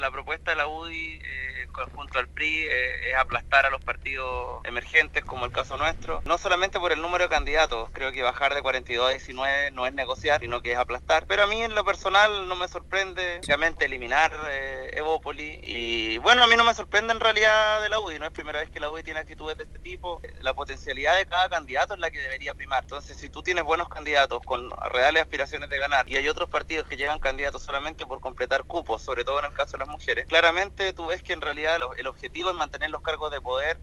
La propuesta de la UDI junto al PRI es aplastar a los partidos emergentes, como el caso nuestro, no solamente por el número de candidatos. Creo que bajar de 42 a 19 no es negociar, sino que es aplastar. Pero a mí en lo personal no me sorprende, básicamente, eliminar Evópoli. Y bueno, a mí no me sorprende en realidad de la UDI, no es primera vez que la UDI tiene actitudes de este tipo. La potencialidad de cada candidato es la que debería primar. Entonces, si tú tienes buenos candidatos con reales aspiraciones de ganar y hay otros partidos que llevan candidatos solamente por completar cupos, sobre todo en el caso de las mujeres, claramente tú ves que en realidad el objetivo es mantener los cargos de poder